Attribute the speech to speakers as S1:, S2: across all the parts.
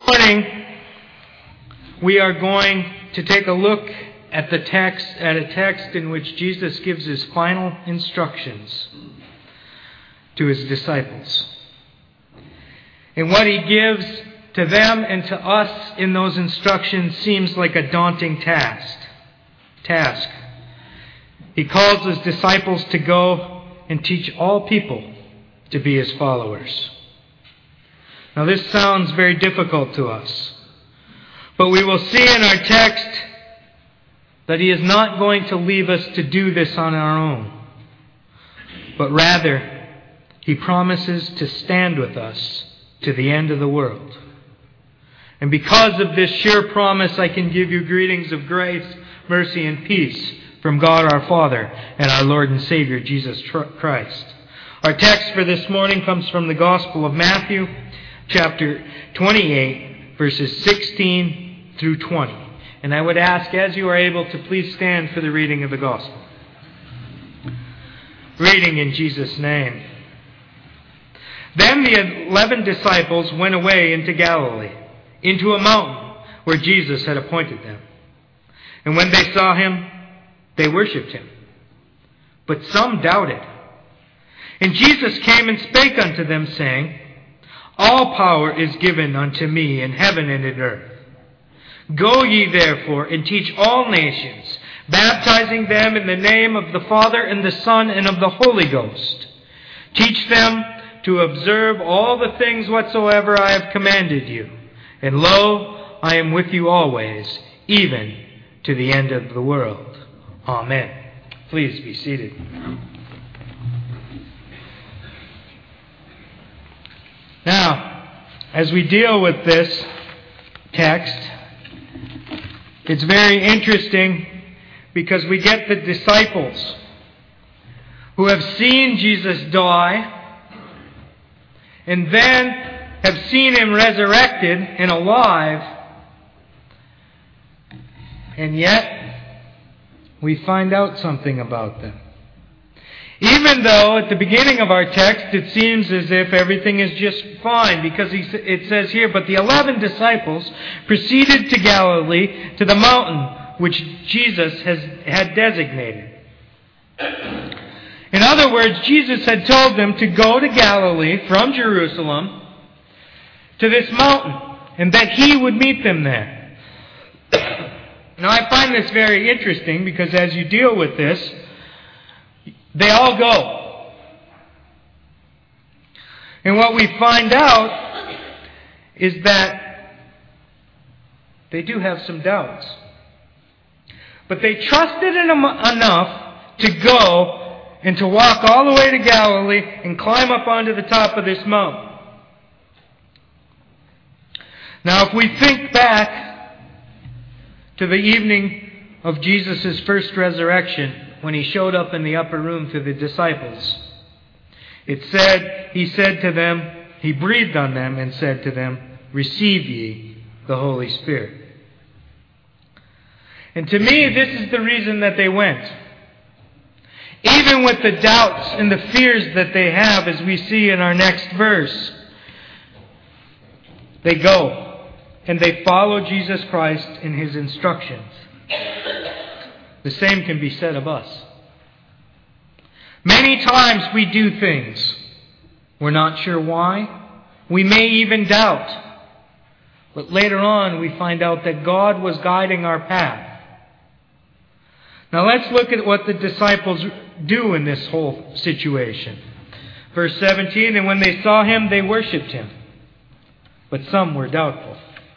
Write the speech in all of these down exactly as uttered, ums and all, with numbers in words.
S1: morning, we are going to take a look at the text, at a text in which Jesus gives his final instructions to his disciples. And what he gives to them and to us in those instructions seems like a daunting task. Task. He calls his disciples to go and teach all people to be his followers. Now this sounds very difficult to us, but we will see in our text that he is not going to leave us to do this on our own, but rather he promises to stand with us to the end of the world. And because of this sure promise, I can give you greetings of grace, mercy, and peace from God our Father and our Lord and Savior Jesus Christ. Our text for this morning comes from the Gospel of Matthew, chapter twenty-eight, verses sixteen through twenty. And I would ask, as you are able, to please stand for the reading of the Gospel. Reading in Jesus' name. Then the eleven disciples went away into Galilee, into a mountain where Jesus had appointed them. And when they saw him, they worshipped him. But some doubted. And Jesus came and spake unto them, saying, All power is given unto me in heaven and in earth. Go ye therefore and teach all nations, baptizing them in the name of the Father and the Son and of the Holy Ghost. Teach them to observe all the things whatsoever I have commanded you. And lo, I am with you always, even to the end of the world. Amen. Please be seated. Now, as we deal with this text, it's very interesting because we get the disciples who have seen Jesus die and then have seen him resurrected and alive, and yet we find out something about them. Even though at the beginning of our text it seems as if everything is just fine, because he, it says here, But the eleven disciples proceeded to Galilee, to the mountain which Jesus has, had designated. In other words, Jesus had told them to go to Galilee from Jerusalem to this mountain, and that he would meet them there. Now I find this very interesting because as you deal with this, they all go. And what we find out is that they do have some doubts. But they trusted in him enough to go and to walk all the way to Galilee and climb up onto the top of this mountain. Now if we think back to the evening of Jesus' first resurrection, when he showed up in the upper room to the disciples, it said, he said to them, he breathed on them and said to them, Receive ye the Holy Spirit. And to me, this is the reason that they went. Even with the doubts and the fears that they have, as we see in our next verse, they go and they follow Jesus Christ in his instructions. The same can be said of us. Many times we do things. We're not sure why. We may even doubt. But later on we find out that God was guiding our path. Now let's look at what the disciples do in this whole situation. Verse seventeen, And when they saw him, they worshipped him. But some were doubtful.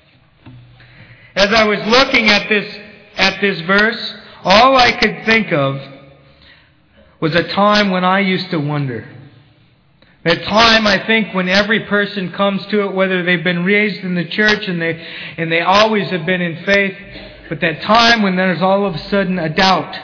S1: As I was looking at this, at this verse, all I could think of was a time when I used to wonder. A time, I think, when every person comes to it, whether they've been raised in the church and they and they always have been in faith, but that time when there's all of a sudden a doubt.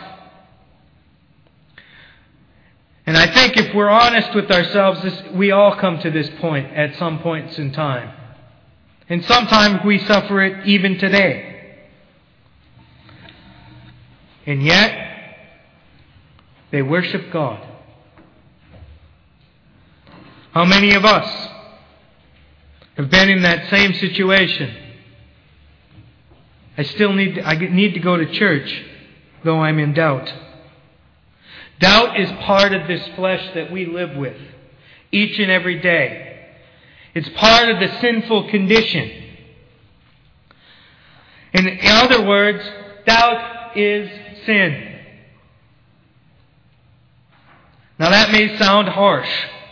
S1: And I think if we're honest with ourselves, this, we all come to this point at some points in time. And sometimes we suffer it even today. And yet, they worship God. How many of us have been in that same situation. I still need to, I need to go to church, though I'm in doubt. Doubt is part of this flesh that we live with each and every day. It's part of the sinful condition. In other words, doubt is sin. Now that may sound harsh,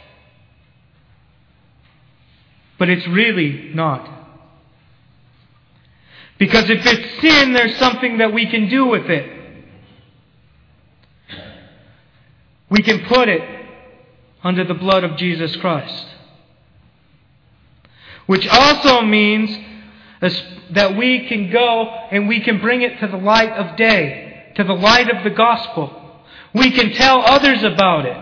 S1: but it's really not. Because if it's sin, there's something that we can do with it. We can put it under the blood of Jesus Christ. Which also means that we can go and we can bring it to the light of day, to the light of the gospel. We can tell others about it.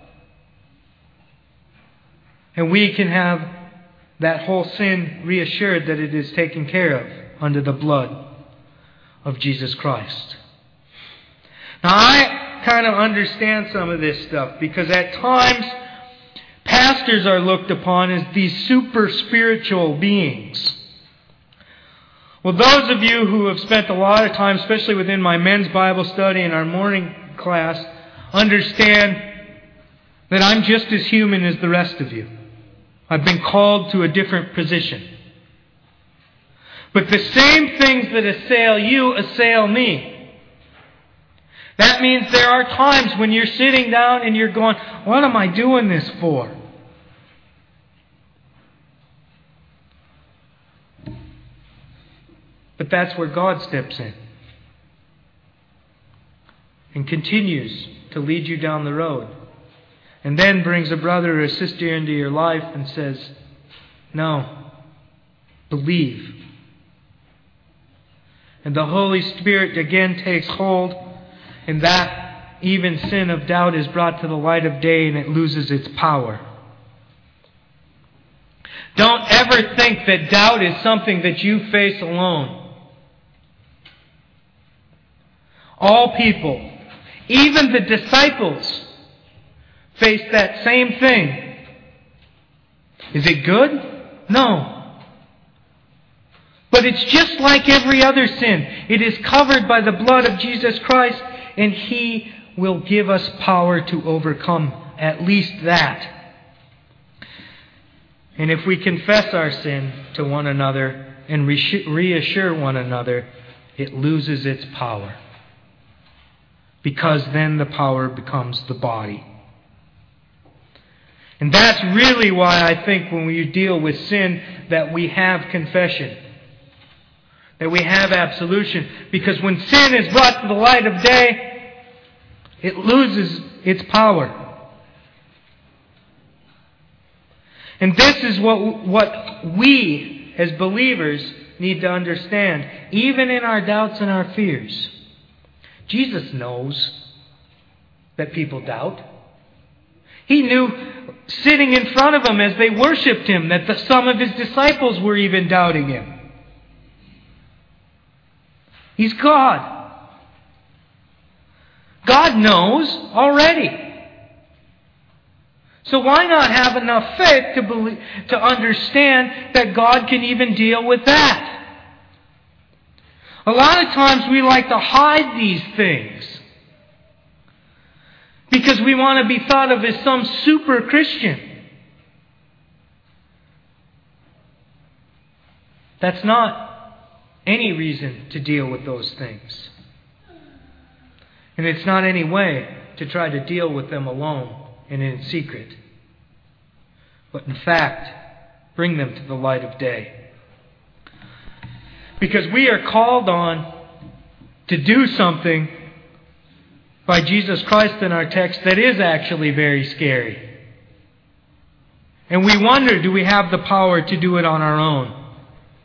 S1: And we can have that whole sin reassured that it is taken care of under the blood of Jesus Christ. Now I kind of understand some of this stuff because at times pastors are looked upon as these super spiritual beings. Well, those of you who have spent a lot of time, especially within my men's Bible study and our morning class, understand that I'm just as human as the rest of you. I've been called to a different position. But the same things that assail you assail me. That means there are times when you're sitting down and you're going, what am I doing this for? But that's where God steps in and continues to lead you down the road. And then brings a brother or a sister into your life and says, no, believe. And the Holy Spirit again takes hold, and that even sin of doubt is brought to the light of day and it loses its power. Don't ever think that doubt is something that you face alone. All people, even the disciples, face that same thing. Is it good? No. But it's just like every other sin. It is covered by the blood of Jesus Christ, and He will give us power to overcome at least that. And if we confess our sin to one another and reassure one another, it loses its power. Because then the power becomes the body. And that's really why I think when we deal with sin that we have confession. That we have absolution. Because when sin is brought to the light of day, it loses its power. And this is what, what we as believers need to understand. Even in our doubts and our fears. Jesus knows that people doubt. He knew sitting in front of Him as they worshipped Him that the, some of His disciples were even doubting Him. He's God. God knows already. So why not have enough faith to believe, to understand that God can even deal with that? A lot of times we like to hide these things because we want to be thought of as some super Christian. That's not any reason to deal with those things. And it's not any way to try to deal with them alone and in secret. But in fact, bring them to the light of day. Because we are called on to do something by Jesus Christ in our text that is actually very scary. And we wonder, do we have the power to do it on our own?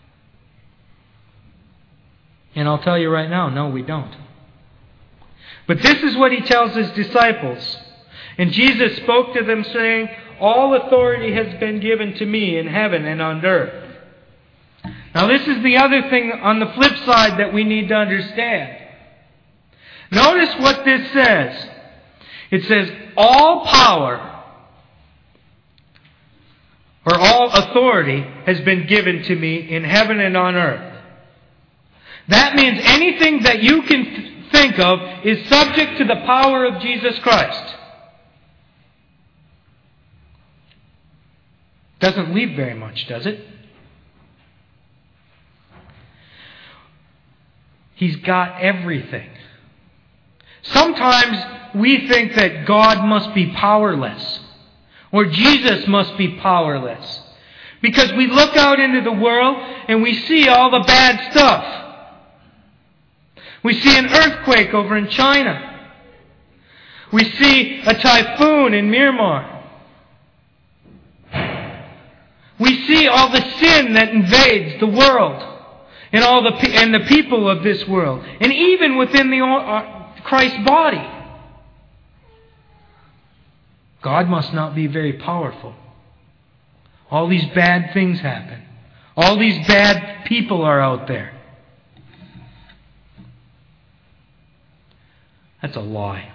S1: And I'll tell you right now, no, we don't. But this is what He tells His disciples. And Jesus spoke to them saying, all authority has been given to me in heaven and on earth. Now this is the other thing on the flip side that we need to understand. Notice what this says. It says, all power, For all authority has been given to me in heaven and on earth. That means anything that you can th- think of is subject to the power of Jesus Christ. Doesn't leave very much, does it? He's got everything. Sometimes we think that God must be powerless, or Jesus must be powerless, because we look out into the world and we see all the bad stuff. We see an earthquake over in China. We see a typhoon in Myanmar. We see all the sin that invades the world and all the and the people of this world, and even within the uh, Christ's body. God must not be very powerful. All these bad things happen. All these bad people are out there. That's a lie.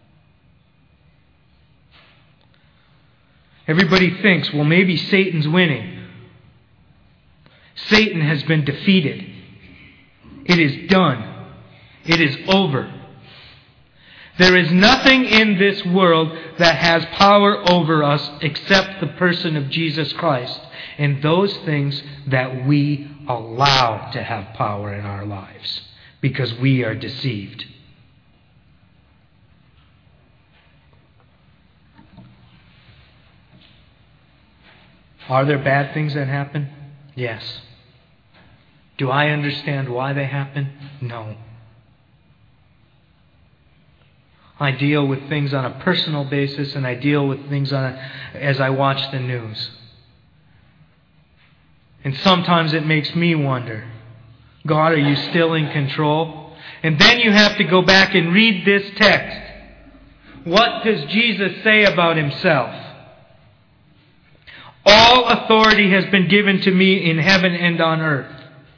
S1: Everybody thinks, well, maybe Satan's winning. Satan has been defeated. It is done. It is over. There is nothing in this world that has power over us except the person of Jesus Christ and those things that we allow to have power in our lives because we are deceived. Are there bad things that happen? Yes. Do I understand why they happen? No. I deal with things on a personal basis, and I deal with things on a, as I watch the news. And sometimes it makes me wonder, God, are you still in control? And then you have to go back and read this text. What does Jesus say about himself? All authority has been given to me in heaven and on earth.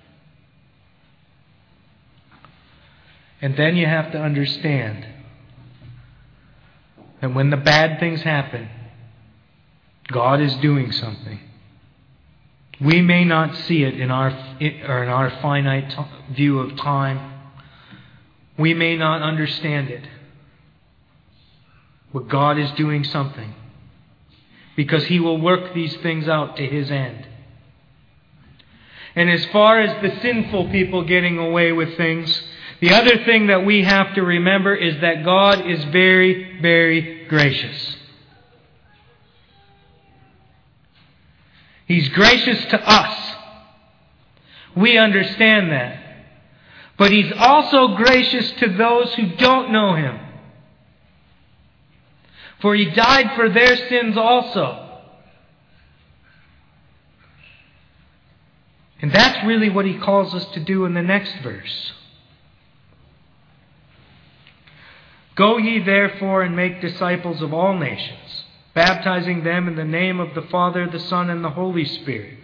S1: And then you have to understand that when the bad things happen, God is doing something. We may not see it in our or in our finite t- view of time. We may not understand it. But God is doing something. Because He will work these things out to His end. And as far as the sinful people getting away with things, the other thing that we have to remember is that God is very, very gracious. He's gracious to us. We understand that. But He's also gracious to those who don't know Him. For He died for their sins also. And that's really what He calls us to do in the next verse. Go ye therefore and make disciples of all nations, baptizing them in the name of the Father, the Son, and the Holy Spirit.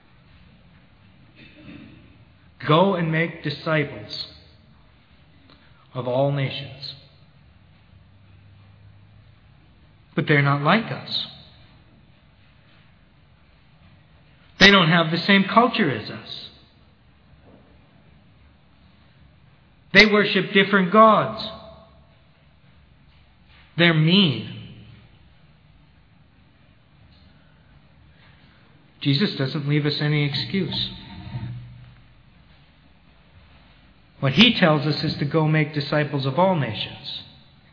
S1: Go and make disciples of all nations. But they're not like us. They don't have the same culture as us. They worship different gods. They're mean. Jesus doesn't leave us any excuse. What He tells us is to go make disciples of all nations.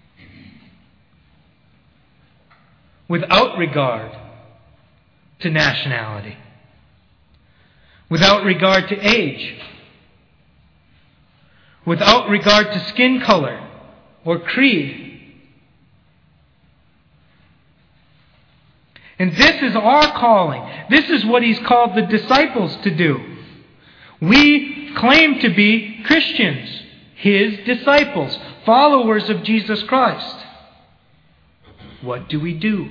S1: Without regard to nationality. Without regard to age. Without regard to skin color or creed. And this is our calling. This is what He's called the disciples to do. We claim to be Christians, His disciples, followers of Jesus Christ. What do we do?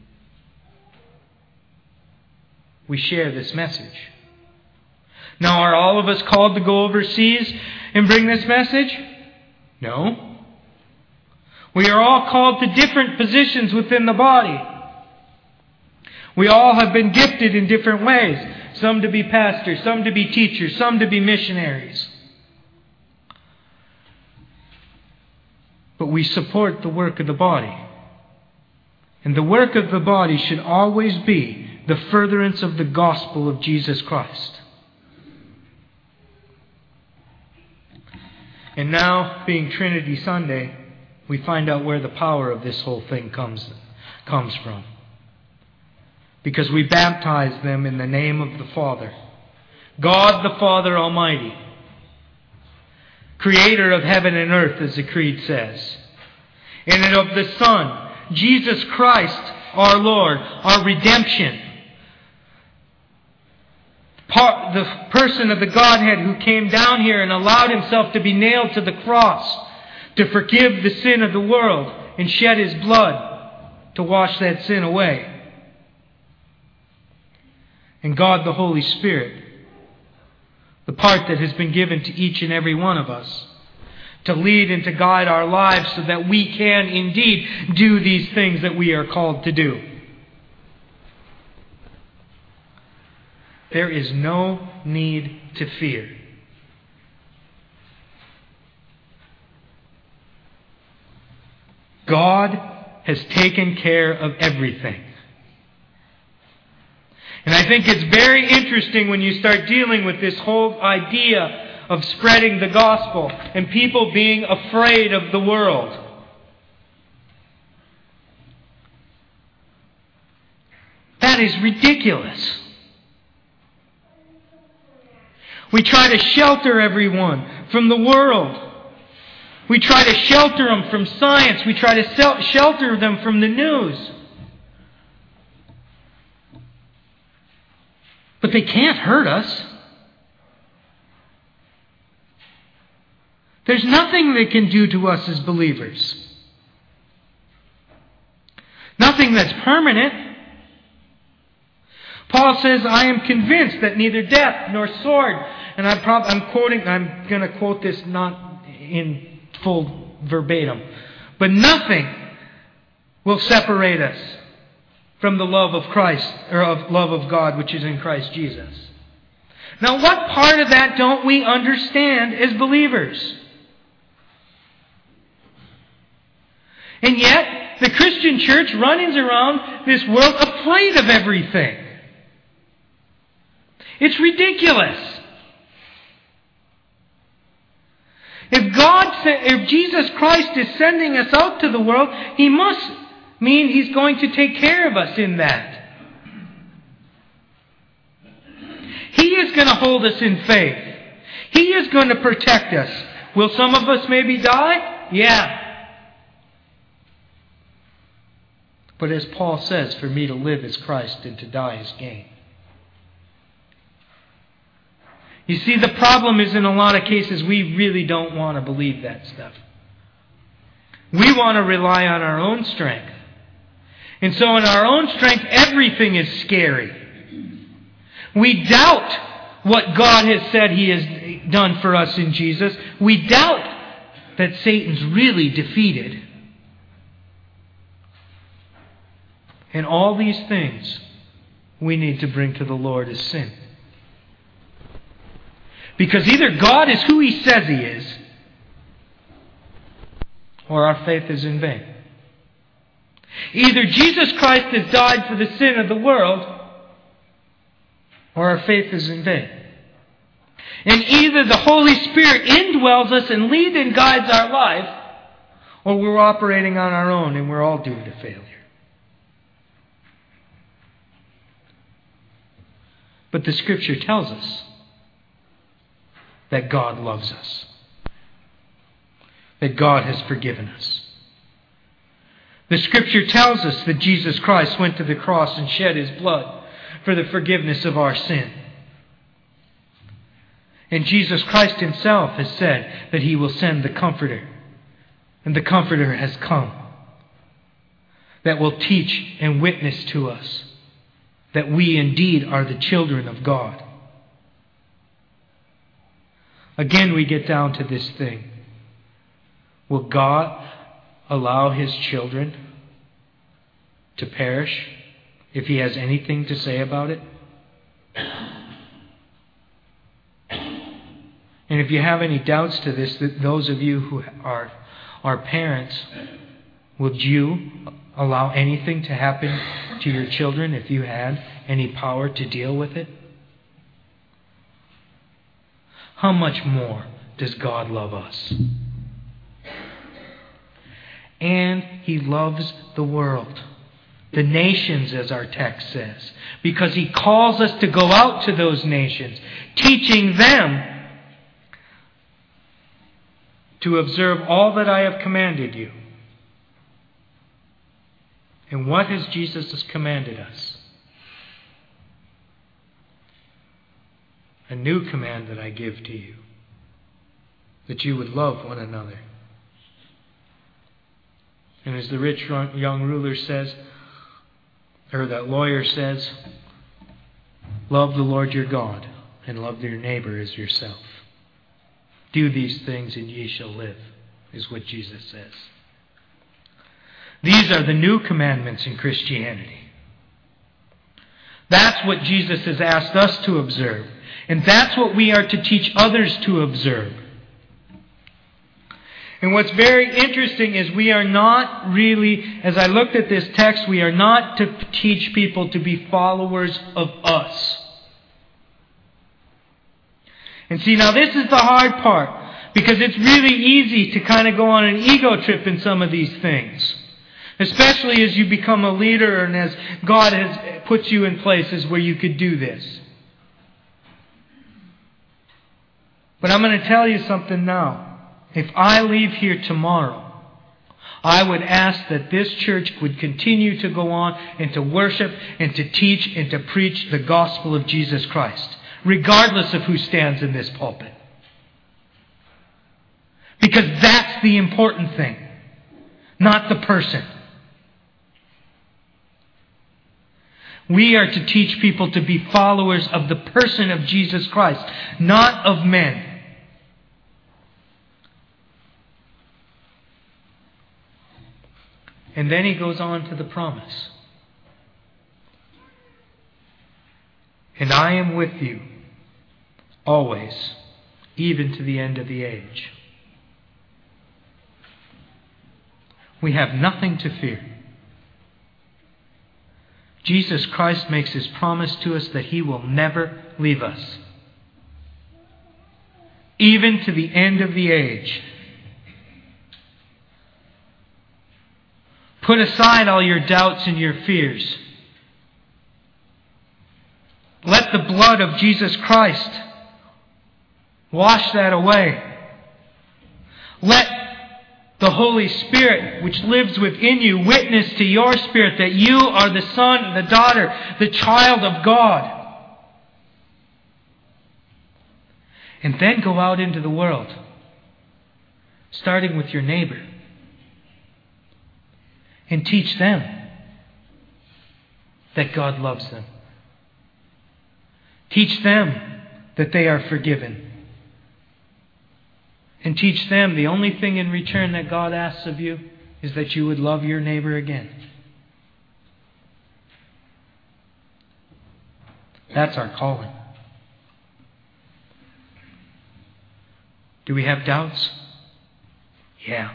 S1: We share this message. Now, are all of us called to go overseas and bring this message? No. We are all called to different positions within the body. We all have been gifted in different ways. Some to be pastors, some to be teachers, some to be missionaries. But we support the work of the body. And the work of the body should always be the furtherance of the gospel of Jesus Christ. And now, being Trinity Sunday, we find out where the power of this whole thing comes, comes from. Because we baptize them in the name of the Father. God the Father Almighty, Creator of heaven and earth, as the Creed says. And of the Son, Jesus Christ, our Lord, our redemption. The person of the Godhead who came down here and allowed Himself to be nailed to the cross to forgive the sin of the world and shed His blood to wash that sin away. And God the Holy Spirit, the part that has been given to each and every one of us to lead and to guide our lives so that we can indeed do these things that we are called to do. There is no need to fear. God has taken care of everything. And I think it's very interesting when you start dealing with this whole idea of spreading the gospel and people being afraid of the world. That is ridiculous. We try to shelter everyone from the world. We try to shelter them from science. We try to shelter them from the news. But they can't hurt us. There's nothing they can do to us as believers. Nothing that's permanent. Paul says, I am convinced that neither death nor sword, and I'm, prob- I'm quoting, I'm going to quote this not in full verbatim, but nothing will separate us from the love of Christ, or of love of God, which is in Christ Jesus. Now, what part of that don't we understand as believers? And yet, the Christian church runs around this world afraid of everything. It's ridiculous. If God, if Jesus Christ is sending us out to the world, He must mean He's going to take care of us in that. He is going to hold us in faith. He is going to protect us. Will some of us maybe die? Yeah. But as Paul says, for me to live is Christ and to die is gain. You see, the problem is in a lot of cases we really don't want to believe that stuff. We want to rely on our own strength. And so in our own strength, everything is scary. We doubt what God has said He has done for us in Jesus. We doubt that Satan's really defeated. And all these things we need to bring to the Lord as sin. Because either God is who He says He is, or our faith is in vain. Either Jesus Christ has died for the sin of the world, or our faith is in vain. And either the Holy Spirit indwells us and leads and guides our life, or we're operating on our own and we're all doomed to failure. But the Scripture tells us that God loves us. That God has forgiven us. The Scripture tells us that Jesus Christ went to the cross and shed His blood for the forgiveness of our sin. And Jesus Christ Himself has said that He will send the Comforter. And the Comforter has come. That will teach and witness to us that we indeed are the children of God. Again, we get down to this thing. Will God allow His children to perish if he has anything to say about it? And if you have any doubts to this, that those of you who are, are parents, would you allow anything to happen to your children if you had any power to deal with it? How much more does God love us? And He loves the world. The nations, as our text says. Because He calls us to go out to those nations, teaching them to observe all that I have commanded you. And what has Jesus commanded us? A new command that I give to you, that you would love one another. And as the rich young ruler says, or that lawyer says, love the Lord your God and love your neighbor as yourself. Do these things and ye shall live, is what Jesus says. These are the new commandments in Christianity. That's what Jesus has asked us to observe. And that's what we are to teach others to observe. And what's very interesting is we are not really, as I looked at this text, we are not to teach people to be followers of us. And see, now this is the hard part, because it's really easy to kind of go on an ego trip in some of these things. Especially as you become a leader and as God has put you in places where you could do this. But I'm going to tell you something now. If I leave here tomorrow, I would ask that this church would continue to go on and to worship and to teach and to preach the gospel of Jesus Christ, regardless of who stands in this pulpit. Because that's the important thing, not the person. We are to teach people to be followers of the person of Jesus Christ, not of men. And then he goes on to the promise. And I am with you always, even to the end of the age. We have nothing to fear. Jesus Christ makes His promise to us that He will never leave us. Even to the end of the age. Put aside all your doubts and your fears. Let the blood of Jesus Christ wash that away. Let the Holy Spirit, which lives within you, witness to your spirit that you are the son and the daughter, the child of God. And then go out into the world, starting with your neighbor, and teach them that God loves them. Teach them that they are forgiven. And teach them the only thing in return that God asks of you is that you would love your neighbor again. That's our calling. Do we have doubts? Yeah.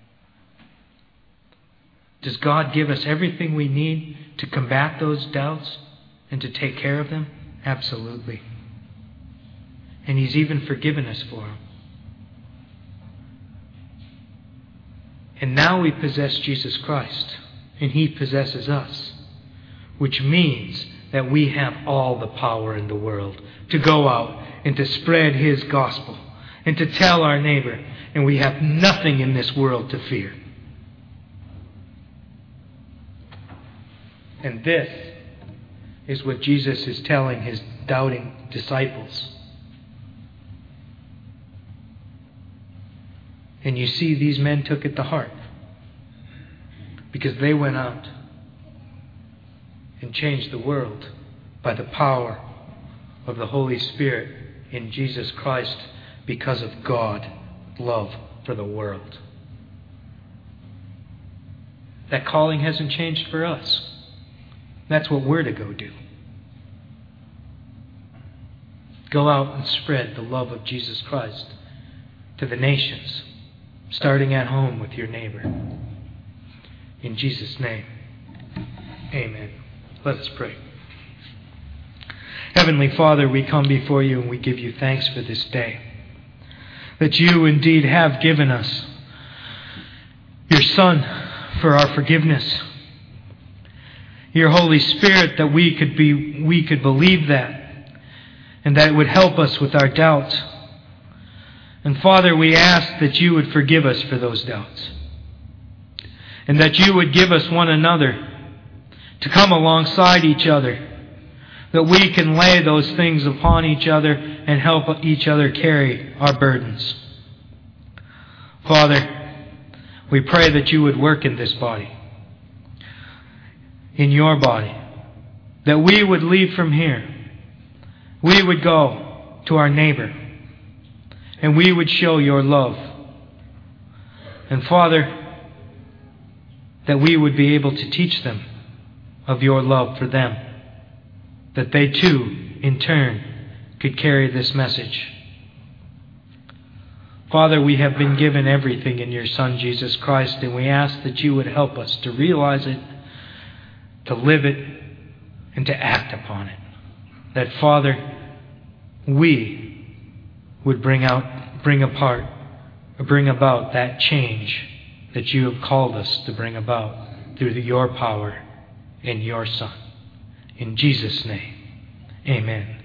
S1: Does God give us everything we need to combat those doubts and to take care of them? Absolutely. And He's even forgiven us for them. And now we possess Jesus Christ, and He possesses us, which means that we have all the power in the world to go out and to spread His gospel and to tell our neighbor, and we have nothing in this world to fear. And this is what Jesus is telling His doubting disciples. And you see, these men took it to heart, because they went out and changed the world by the power of the Holy Spirit in Jesus Christ, because of God's love for the world. That calling hasn't changed for us. That's what we're to go do. Go out and spread the love of Jesus Christ to the nations, starting at home with your neighbor. In Jesus' name, amen. Let us pray. Heavenly Father, we come before you and we give you thanks for this day, that you indeed have given us your Son for our forgiveness, your Holy Spirit, that we could be we could believe that, and that it would help us with our doubts. And Father, we ask that you would forgive us for those doubts, and that you would give us one another to come alongside each other, that we can lay those things upon each other and help each other carry our burdens. Father, we pray that you would work in this body, in your body, that we would leave from here. We would go to our neighbor, and we would show your love. And Father, that we would be able to teach them of your love for them, that they too, in turn, could carry this message. Father, we have been given everything in your Son, Jesus Christ, and we ask that you would help us to realize it, to live it, and to act upon it. That, Father, we would bring out, bring apart, or bring about that change that you have called us to bring about through your power in your Son. In Jesus' name, amen.